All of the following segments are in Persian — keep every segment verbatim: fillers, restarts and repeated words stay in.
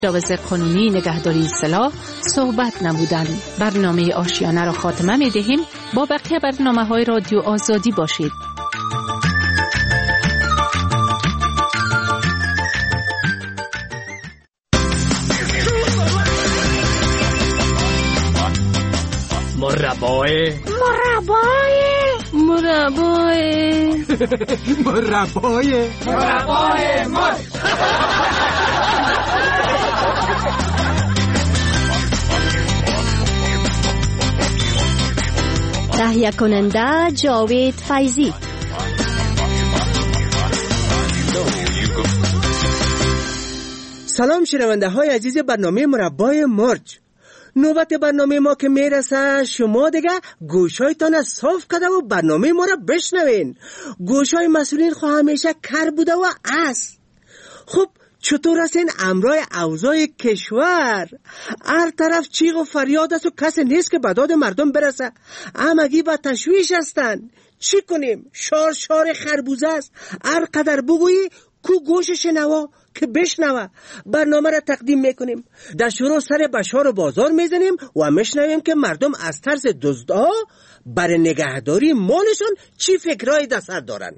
مجوز قانونی نگهداری سلاح صحبت نمودند. برنامه آشیانه را خاتمه می دهیم. با بقیه برنامه های رادیو آزادی باشید. مربای مربای مربای مربای مربای مر تهیه کننده جاوید فیضی. سلام شنونده های عزیز برنامه مربای مرج. نوبت برنامه ما که میرسه، شما دیگه گوشایتان صاف کرده و برنامه ما را بشنوین. گوشای مسئولین خو همیشه کر بوده و است. خب چطور هستین امرای اوضاع کشور؟ هر طرف چیغ و فریاد است و کسی نیست که به داد مردم برسه. همگی با تشویش هستن. چی کنیم؟ شار شار خربوزه است. هر قدر بگویی کو گوش شنوا که بشنوه. برنامه را تقدیم میکنیم. در شروع سر بشار و بازار میزنیم و میشنویم که مردم از ترس دزدها برای نگهداری مالشون چی فکرایی در سر دارن.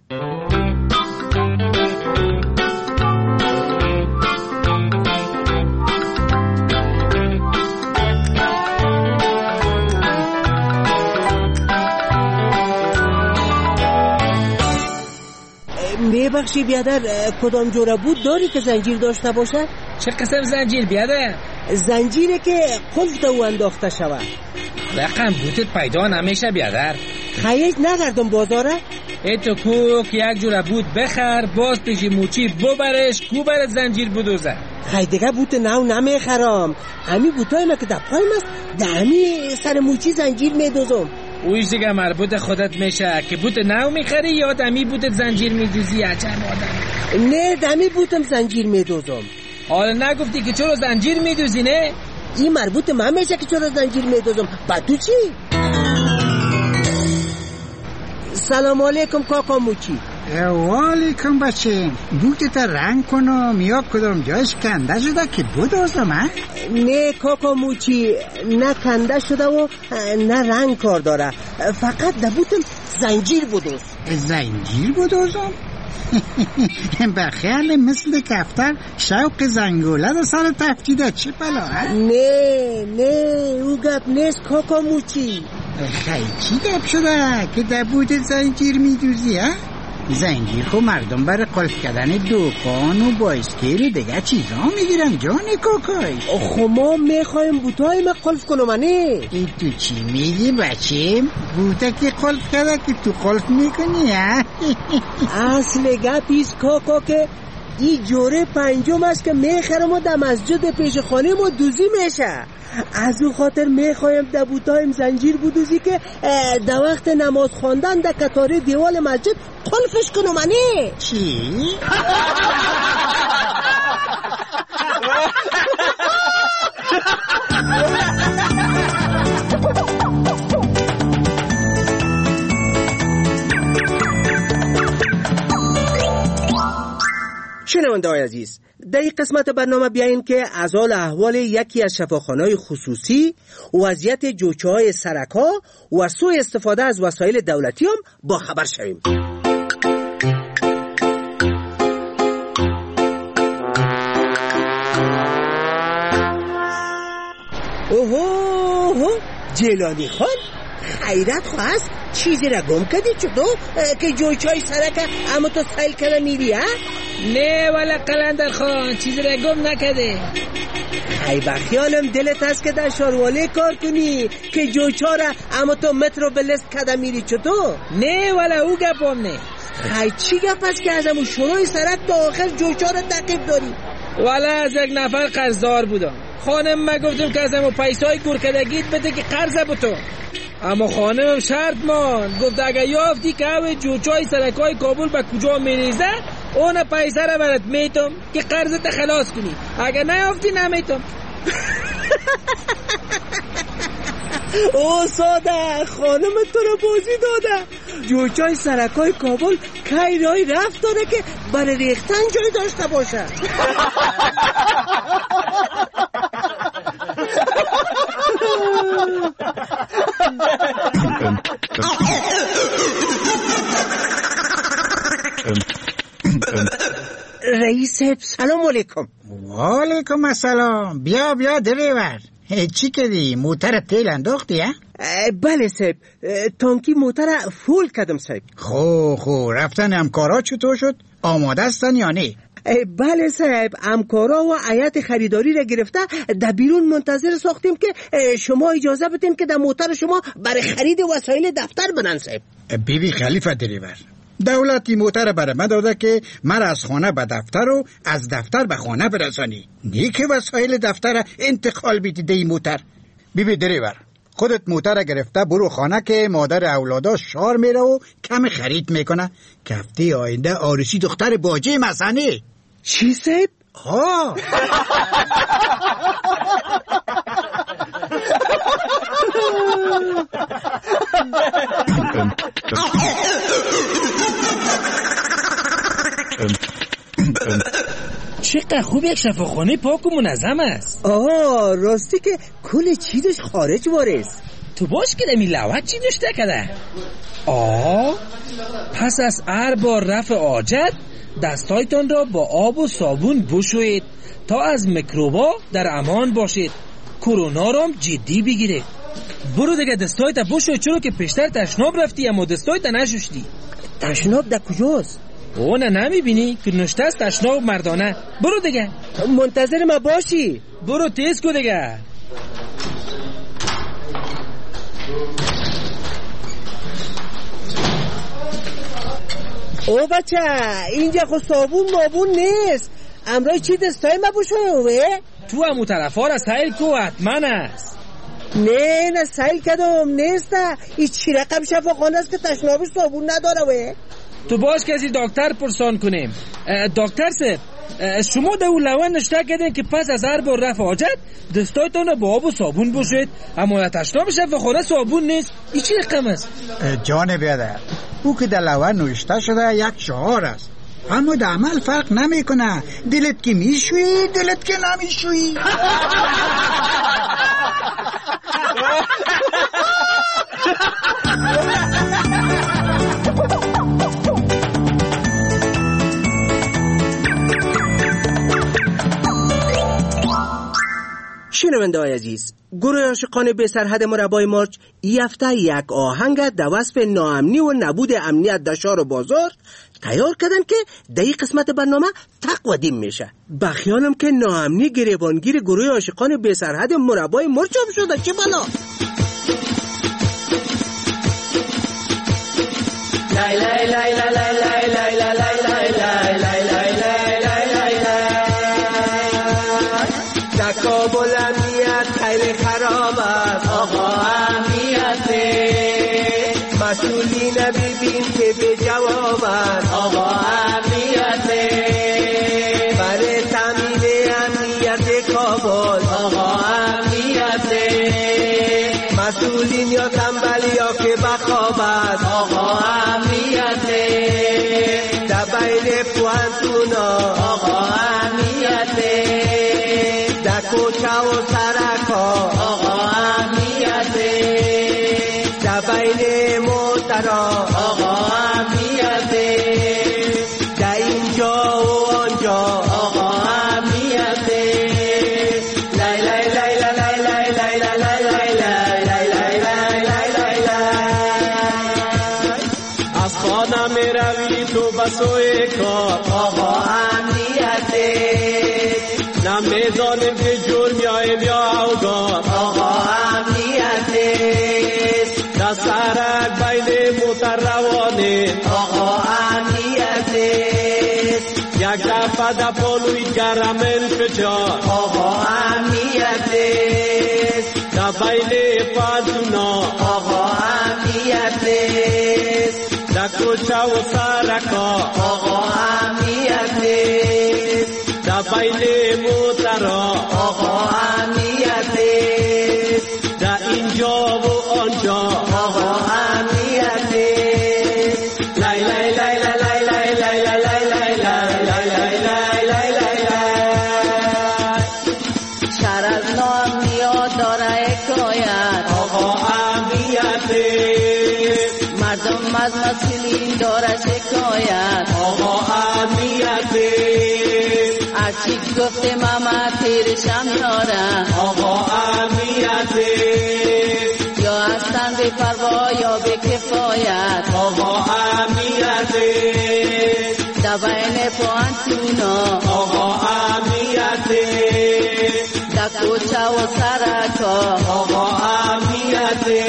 میبخشی بیادر، کدام جوره بود داری که زنجیر داشته باشه؟ چه قسم زنجیر بیادر؟ زنجیره که قلف دو انداخته شوه. رقم بوتت پیدا نمیشه بیادر. خیج نگردم بازاره؟ ای تو کوک یک جوره بود بخر، باز پیشی موچی ببرش، کو برد زنجیر بدوزه. خیلی دیگه بوت نو نمیخرم. همی بوتای ما که در پایم است، در همی سر موچی زنجیر میدوزم. اویش دیگه مربوط خودت میشه که بوت نو میخری یا دمی بوتت زنجیر میدوزی. عجب آدم. نه دمی بوتم زنجیر میدوزم. حالا نگفتی که چرا زنجیر میدوزی؟ نه این مربوط من میشه که چرا زنجیر میدوزم. با تو چی؟ سلام علیکم کاکا موچی. والیکم بچه. بوتت رنگ کنم یا کدام جایش کنده شده که بدوزم ها؟ نه کاکا موچی، نه کنده شده و نه رنگ کار داره. فقط در بوتم زنجیر بدوز. زنجیر بدوزم؟ بخیال مثل کفتر شوق زنگوله در سر تفتیده چه بلا؟ نه نه او گپ نیست کاکا موچی. خیلی چی گپ شده که در بوت زنجیر میدوزی ها؟ زنجیر خو مردم برای قلف کردن دوکان و بایسکل دیگه چیزا میگیرن جان کاکای. خب ما میخوایم بوتای ما قلف کنم. نه ای تو چی میگی بچه؟ بوتا که قلف کرده که تو قلف میکنی ها؟ اصل گپیست کاکا که این جوره پنجم است که میخرم و در مسجد پیش خانه ما دوزی میشه. از او خاطر میخوایم در بوتایم زنجیر بدوزی که در وقت نماز خواندن در کتاره دیوال مسجد قلفش کنم. نه چی؟ شنونده های عزیز، در این قسمت برنامه بیاییم که از حال احوال یکی از شفاخانه‌های خصوصی، وضعیت جوچه‌های سرک‌ها و سوء استفاده از وسایل دولتی هم با خبر شویم. اوهو جیلانی خان، خیرت خواست چیزی را گم کردی چطور که جوچه‌های سرک اما تو سیل کرده میری ها؟ نه والا قلندر خان چیزی را گم نکده. ای بخیالم دلت هست که در شارواله کار کنی که جوچه را اما تو مترو بلست کده میری چطور؟ نه والا او گپم نه. خیلی چی گپ هست که از همون شروع سرک تا آخر جوچه را تعقیب داری؟ والا از یک نفر قرضدار بودم. خانم ما گفتم که از همون پیسای گورکدگیت بده که قرض بتو. اما خانمم شرط مان گفت اگه یافتی که اوی جوچای سرکای کابل به کجا میریزه اون پیسه را برات میتم که قرضت خلاص کنی. اگه نیافتی نمیتم. او ساده خانم تو رو بازی داده. جوچای سرکای کابل کی رای رفت داره که برای ریختن جای داشته باشه. صاحب سلام علیکم. و علیکم السلام. بیا بیا دریور. چی کردی؟ موتر تیل انداختی ها؟ بله صاحب، تانکی موتر فول کردم صاحب. خو خو رفتن همکارا چطور شد؟ آماده استن یا نه؟ بله صاحب، همکارا و هیئت خریداری را گرفته در بیرون منتظر ساختیم که شما اجازه بدین که در موتر شما برای خرید وسایل دفتر بنن صاحب. بیبی خلیفه دریور، دولتی موتر برای من داده که من از خانه به دفتر و از دفتر به خانه برسانی، نه که وسایل دفتر انتقال بیدی دی موتر. بیبی دریور، خودت موتر گرفته برو خانه که مادر اولادا شار میره و کم خرید میکنه که هفته آینده آرسی دختر باجه مسنه. چی صاحب؟ ها چقدر خوب یک شفاخانه پاک و منظم است. آه راستی که کل چیزش خارج وارث. تو باش که دمی لوحت چی نوشته کده؟ آه پس از هر بار رفع حاجت دستایتان را با آب و صابون بشویید تا از میکروبا در امان باشید، کرونا را جدی بگیرید. برو دیگه دستایت بشوی، چرا که پیشتر تشناب رفتی اما دستایت نشوشتی. تشناب در کجاست؟ او نه نمیبینی که نوشته است تشناب مردانه. برو دیگه. منتظر ما باشی. برو تیز کو دیگه. او بچه اینجا خود صابون مابون نیست، امرای چی دستای ما بشوی؟ تو همو طرفا را سیل کو حتما است. نه نه سیل کدام نیست، این چی رقم شفاخانه است که تشنابش صابون نداره وی؟ تو باش که از دکتر پرسان کنیم. دکتر صاحب شما در اون لوحه نوشته کردین که پس از هر بار رفع حاجت دستایتان را با آب و صابون بشویید، اما تشناب شفاخانه صابون نیست. این چی رقم است؟ جان بیادر، او که در لوحه نوشته شده یک شعار است، اما در عمل فرق نمیکنه. دلت که میشوی دلت که نمیشوی. شنونده های عزیز، گروه عاشقان بی سرحد مربای مارچ ای هفته یک آهنگ در وصف ناامنی و نبود امنیت در شهر و بازار تیار کردن که در این قسمت برنامه تقدیم میشه. بخیانم که ناامنی گریبانگیر گروه عاشقان بی سرحد مربای مارچ هم شده. چه بلا؟ لای لای لای لای لای لای لای لای لای لای کابل امنیت خیلی خراب است، آقا امنیت مسئولین ببین که به جواب است، آقا امنیت برای تامین امنیت کابل، آقا امنیت مسئولین یا تنبل یا که بخواب است، آقا امنیت در بین پوانتونا، آقا امنیت کوچه و سرکا، آقا امنیت در بین موترا، آقا امنیت در اینجا و آنجا، آقا امنیت لای لای لای لای لای لای لای لای لای لای لای لای لای از خانه می روی تو بسوی کار، آقا امنیت نمیدانیم که جرم یاییم یا اوگار، آقا امنیت در سرک بین موتر روانه، آقا امنیت یک دفعه در پالوی گرمل فجار، آقا امنیت در بین پانتونا، آقا امنیت در کوچه و سرکا، آقا امنیت در بین موترا، آقا امنیت در اینجا و آنجا، آقا امنیت لای لای لای لای لای لای لای لای لای لای لای لای لای شهر از ناامنیت داره حکایت، آقا امنیت مردم از مسئولین داره شکایت، آقا امنیت هرچی گفته ماما تیرشم یارم آقا اهمیته یا هستن به پروا یا به کفایت آقا اهمیته دبین پوانتونا آقا اهمیته دا کوچه و سرکا آقا اهمیته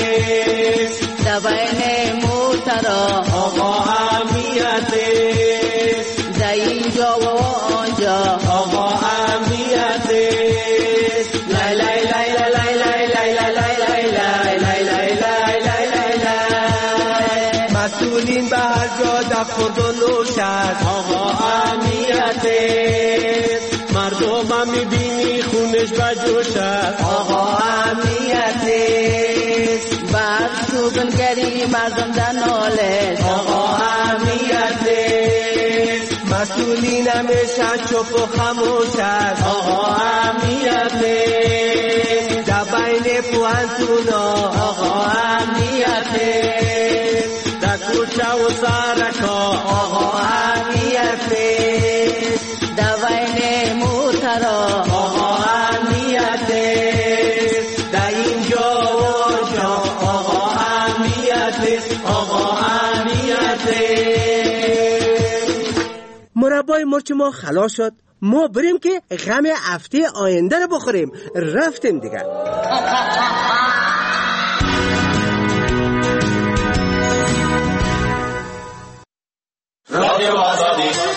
دبین موترا آقا اهمیته دا اینجا و آنجا آقا اهمیته لای لای لای لای لای لای لای لای لای لای لای لای لای لای مسئولین به هر جا در خورد و نوش است آقا اهمیته مردم هم میبینی خونش بجوش است آقا اهمیته بر سوگنگری مردم در نالش آقا اهمیته مسئولین همیشه چپ و خموش است آقا اهمیته در بین پوانتونا آقا اهمیته در کوچه و سرکا آقا اهمیته در بین موترا آقا اهمیته در اینجا و آنجا آقا اهمیته آقا اهمیته مربای مرچ ما خلاص شد. ما بریم که غم هفته آینده رو بخوریم. رفتیم دیگه. رادیو آزادی